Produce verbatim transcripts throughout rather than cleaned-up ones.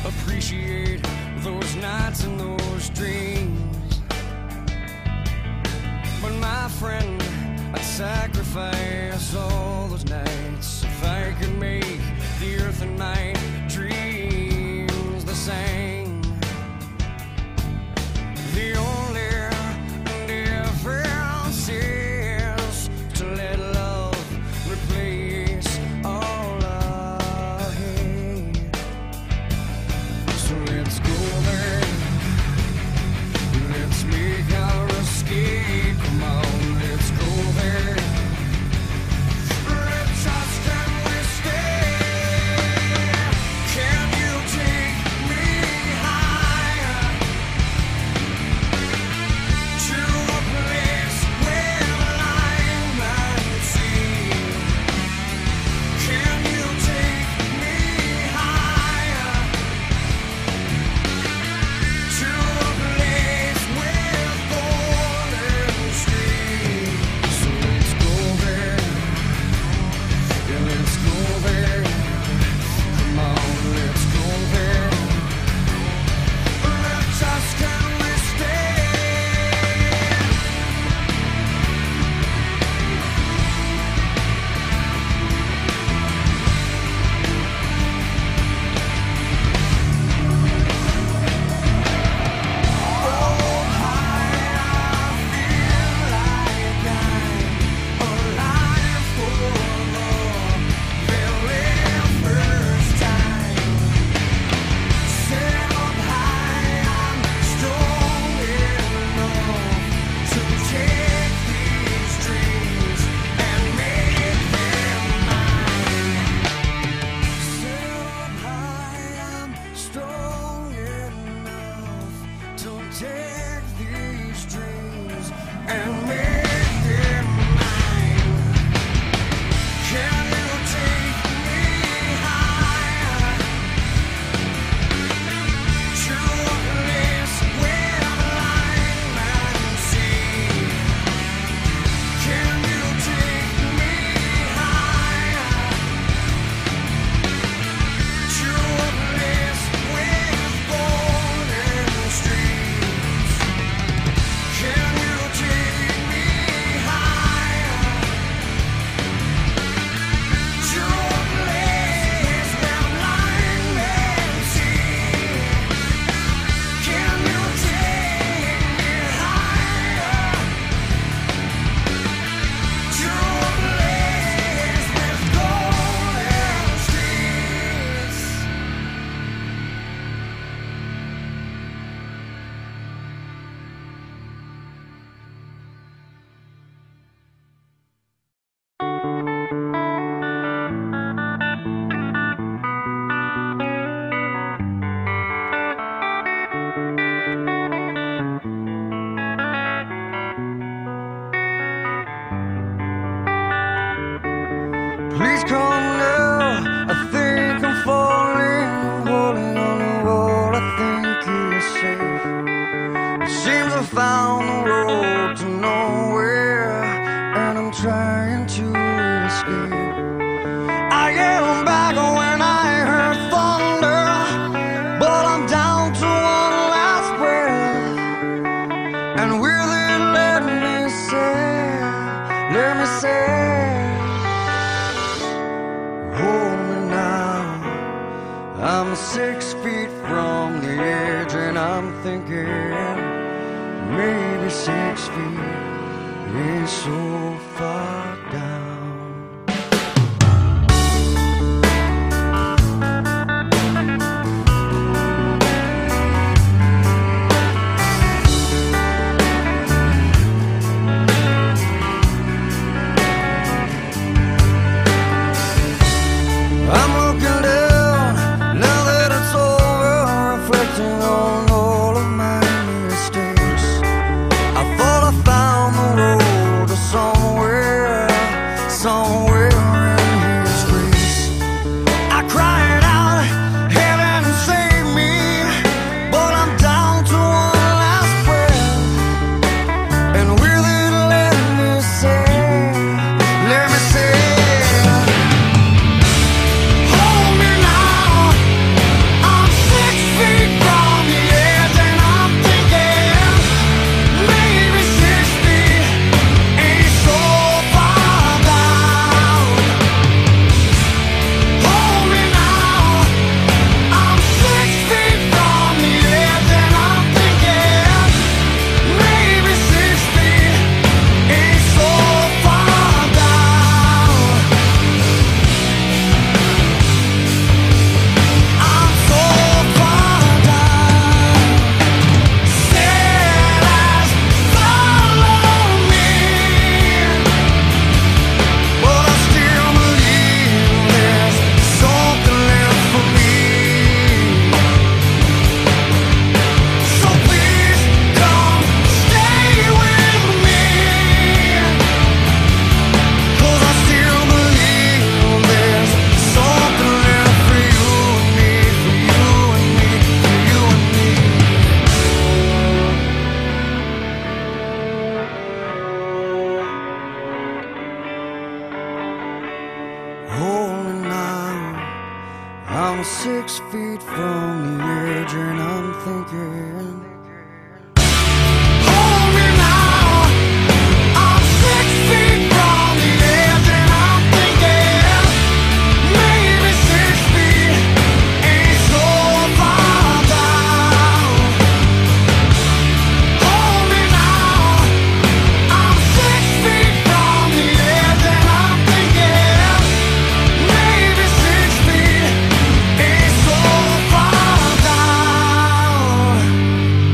appreciate those nights and those dreams. But my friend, I'd sacrifice all those nights if I could make the earth and my dreams the same. The only difference is to let love replace all I hate. So let's go there, let's make our escape. Come on, let's go there. Let's just can we stay? Can you take me higher to a place where light and sea? Can you take me higher to a place with golden streams? So let's go there, yeah, let's go there. Come on, let's go there. Let's just can we stay? Take these dreams and make them mine. Can you take me higher to a place where light and sea? Can you take me higher to a place with golden streams? Can you take me higher to a place where light and sea? Can you take me higher to a place with golden streets? Please come now, I think I'm falling, holding on to what I think is safe. It seems I found the road to nowhere, and I'm trying to escape. I am back when I heard thunder, but I'm down to one last breath. And will it let me say, let me say, hold me now. I'm six feet from the edge, and I'm thinking maybe six feet is so far down. I'm looking down, now that it's over, reflecting on all of my mistakes. I thought I found the road to somewhere I'm six feet from the edge and I'm thinking, hold me now. I'm six feet from the edge and I'm thinking, maybe six feet ain't so far down. Hold me now. I'm six feet from the edge and I'm thinking, maybe six feet ain't so far down.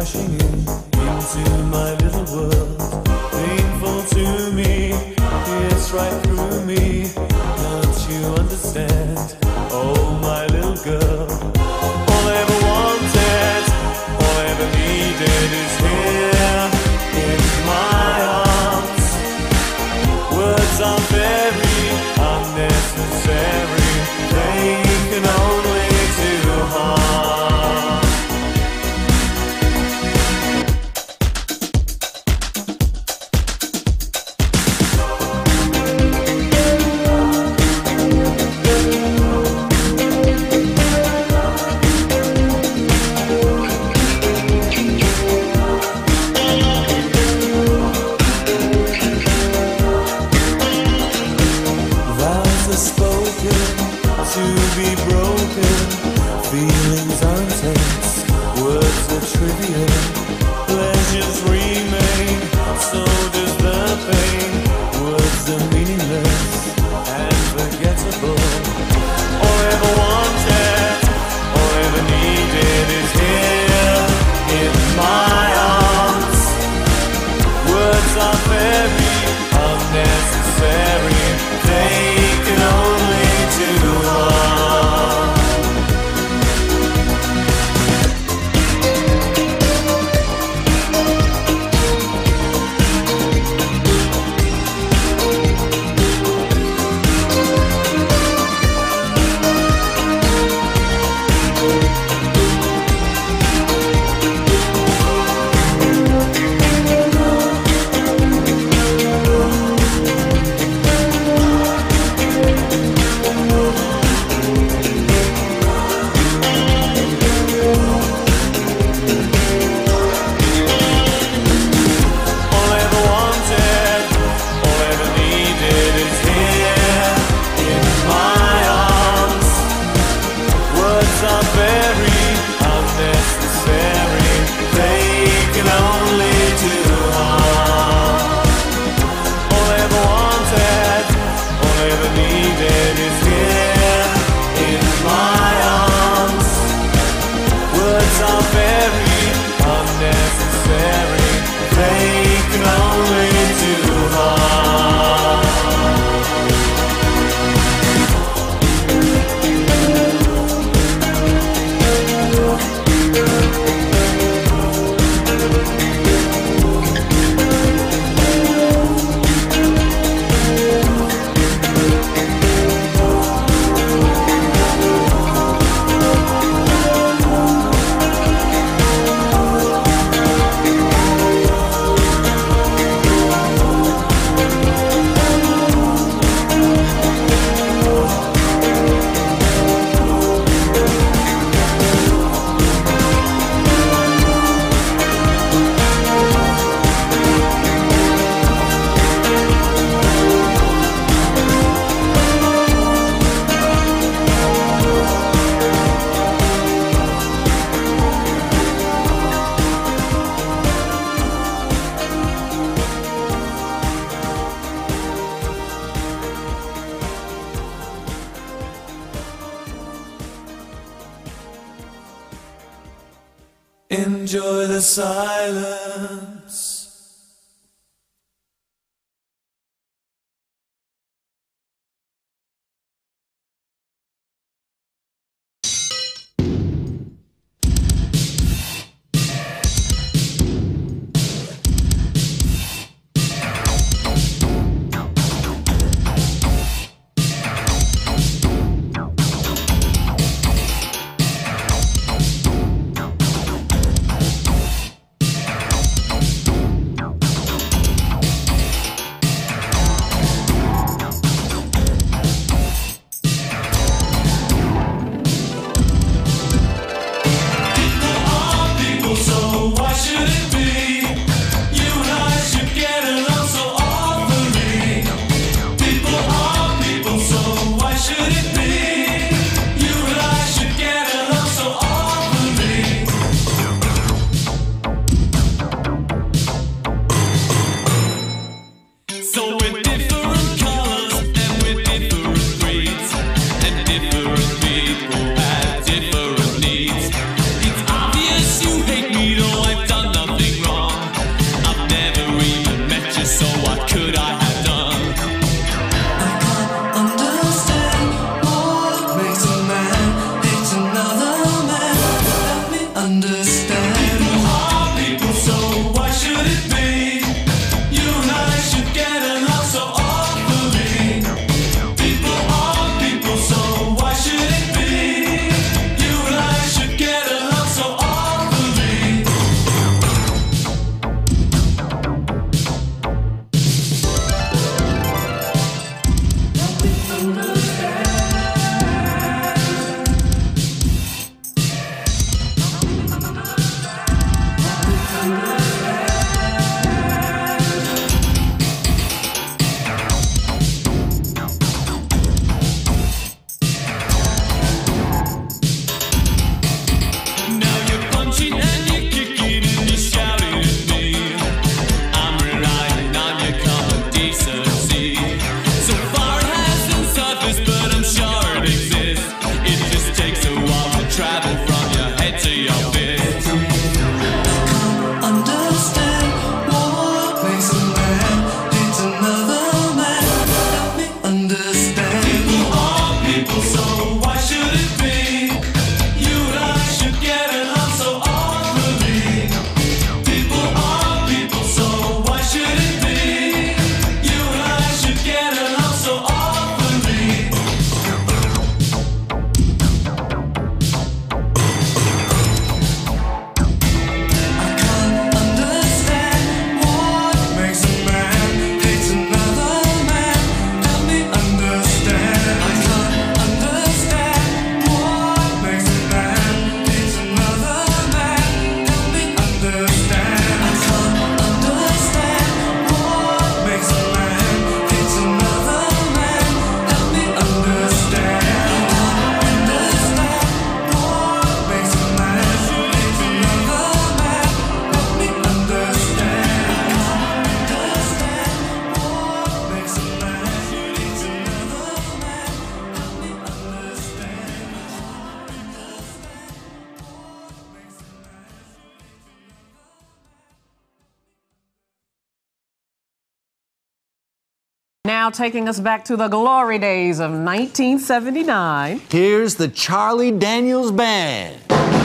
crashing in into my little world. Painful to me, it's right through me. Don't you understand? Oh, my little girl. All I ever wanted, all I ever needed is here in my arms. Words are very unnecessary. They can only do harm. To be broken, feelings are intense, words are trivial, pleasures remain, so does the pain. Words are meaningless and forgettable. All I ever wanted, all I ever needed is here in my arms. Words are very unnecessary, they can only do harm. Enjoy the silence. understand. Come understand what makes a man hates another man. Help me understand. Come understand what makes a man hates another man. Help me understand. Come understand what makes a man hates another man. Help me understand. Now taking us back to the glory days of nineteen seventy-nine. Here's the Charlie Daniels Band.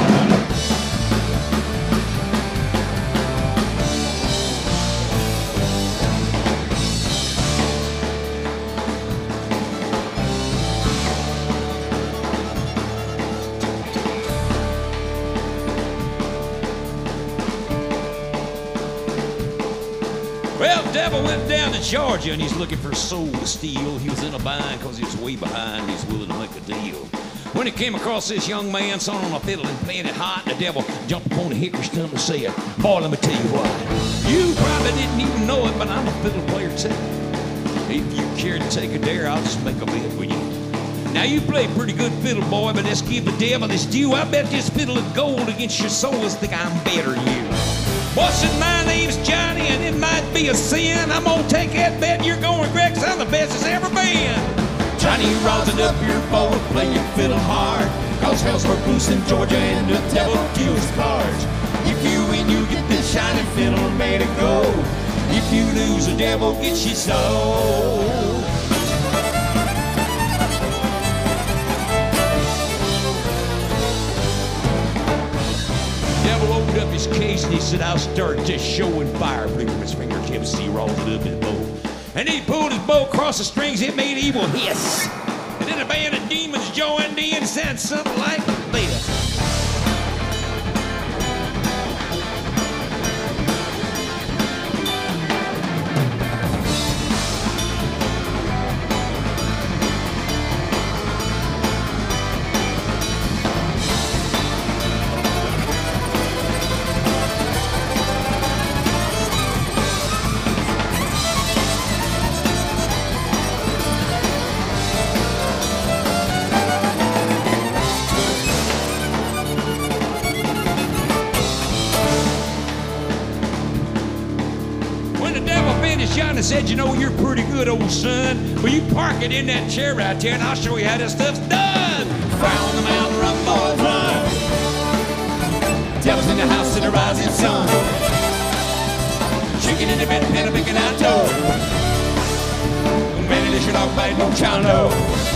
Well, Devil went down to Georgia and he's looking for a soul to steal. He was in a bind because he was way behind. He's willing to make a deal. When he came across this young man sawing on a fiddle and playing it hot, the devil jumped upon a hickory stump and said, "Boy, let me tell you what. You probably didn't even know it, but I'm a fiddle player too. If you care to take a dare, I'll just make a bet with you. Now, you play pretty good fiddle, boy, but let's give the devil his due. I bet this fiddle of gold against your souls think I'm better than you. Boy, said my name's Johnny, and it might be a sin. I'm gonna take that bet, you're gonna regret, 'cause I'm the best it's ever been." Johnny, rosin up your bow and play your fiddle hard, 'cause hell's broke loose in Georgia and the devil deals cards. If you win, you get this shining fiddle made of gold. If you lose, the devil gets your soul. Devil opened up his case and he said, "I'll start just showing fire." Flick from his fingertips, he rolled it up his bow. And he pulled his bow across the strings, it made evil hiss. And then a band of demons joined in and sounded something like this. Johnny said, "You know, you're pretty good, old son. Well, you park it in that chair right there, and I'll show you how this stuff's done." Round the mountain, run, boys, run. Devil's in the house of the rising sun. Chicken in the bed, pen, picking out dough. Many dish your dog bite, no child, no.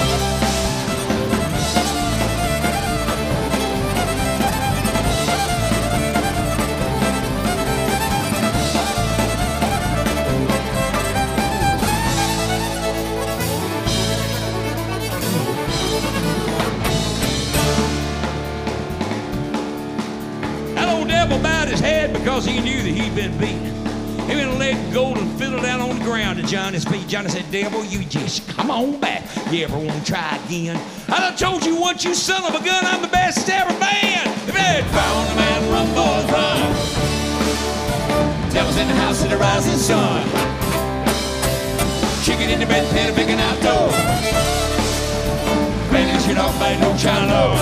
Because he knew that he'd been beaten. He been let golden fiddle down on the ground at Johnny's feet. Johnny said, "Devil, you just come on back. You ever want to try again? I done told you once, you son of a gun, I'm the best ever band." If they found the man, run, boys, run. Devil's in the house of the rising sun. Chicken in the bed, pen, picking out dough. Playing shit off by no child, no.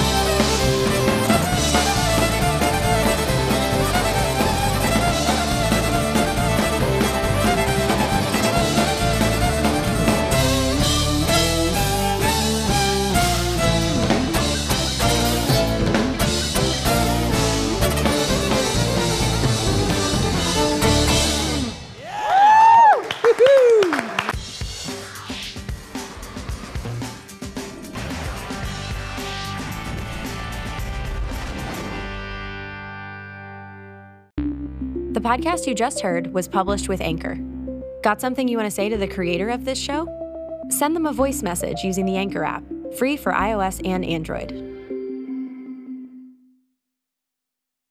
The podcast you just heard was published with Anchor. Got something you want to say to the creator of this show? Send them a voice message using the Anchor app, free for iOS and Android.